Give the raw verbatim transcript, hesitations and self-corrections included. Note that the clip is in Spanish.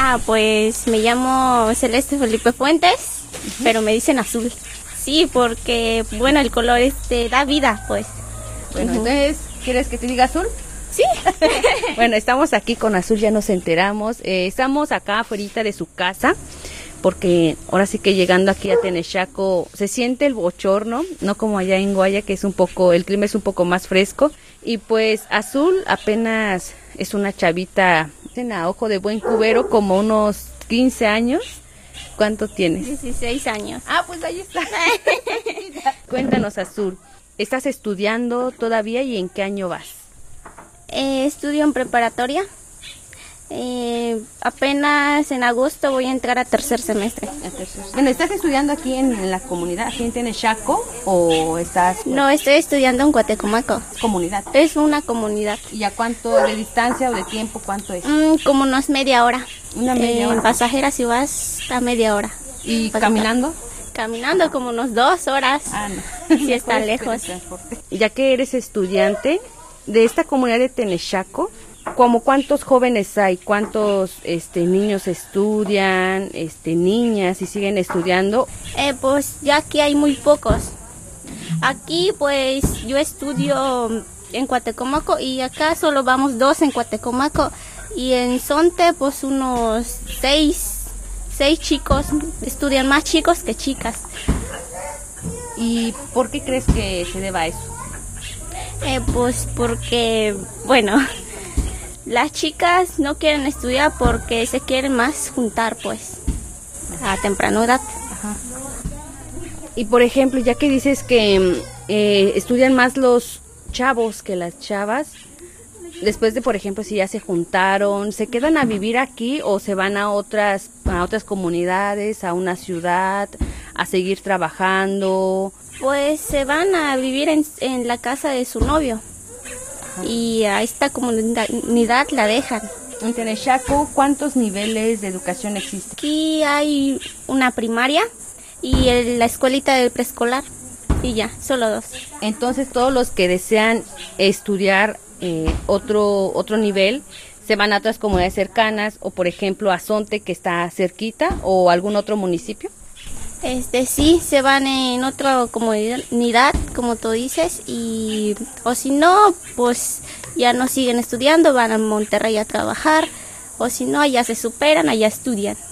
Ah, pues me llamo Celeste Felipe Fuentes, uh-huh. pero me dicen Azul. Sí, porque, bueno, el color este da vida, pues. Bueno, uh-huh. entonces, ¿quieres que te diga Azul? Sí. Bueno, estamos aquí con Azul, ya nos enteramos. Eh, estamos acá afuera de su casa, porque ahora sí que llegando aquí a Tenexaco se siente el bochorno, no como allá en Guaya, que es un poco, el clima es un poco más fresco. Y pues Azul apenas es una chavita, en a ojo de buen cubero, como unos quince años. ¿Cuánto tienes? dieciséis años. Ah, pues ahí está. Cuéntanos, Azul, ¿estás estudiando todavía y en qué año vas? Eh, estudio en preparatoria. Eh, apenas en agosto voy a entrar a tercer semestre. A tercer. Bueno, ¿estás estudiando aquí en, en la comunidad, aquí en Tenexaco, o estás...? No, estoy estudiando en Cuatecomaco. ¿Comunidad? Es una comunidad. ¿Y a cuánto de distancia o de tiempo, cuánto es? Mm, como unos media hora. ¿Una media eh, hora? En pasajera si vas a media hora. ¿Y caminando? Caminando como unos dos horas. Ah, no. Si está lejos. Ya que eres estudiante de esta comunidad de Tenexaco, ¿cómo cuántos jóvenes hay? ¿Cuántos este, niños estudian? Este, niñas, y siguen estudiando. Eh, pues ya aquí hay muy pocos. Aquí pues yo estudio en Cuatecomaco y acá solo vamos dos en Cuatecomaco. Y en Zonte pues unos seis, seis chicos, estudian más chicos que chicas. ¿Y por qué crees que se deba a eso? Eh, pues porque, bueno, las chicas no quieren estudiar porque se quieren más juntar, pues, a temprana edad. Ajá. Y por ejemplo, ya que dices que eh, estudian más los chavos que las chavas, después de, por ejemplo, si ya se juntaron, ¿se quedan a vivir aquí o se van a otras, a otras comunidades, a una ciudad, a seguir trabajando? Pues se van a vivir en, en la casa de su novio. Ajá. Y a esta comunidad la dejan. En Tenexaco, ¿cuántos niveles de educación existen? Aquí hay una primaria y el, la escuelita del preescolar y ya, solo dos. Entonces todos los que desean estudiar eh, otro, otro nivel se van a otras comunidades cercanas o por ejemplo a Zonte, que está cerquita, o algún otro municipio. Este sí, se van en otra comunidad, como tú dices, y o si no, pues ya no siguen estudiando, van a Monterrey a trabajar, o si no, allá se superan, allá estudian.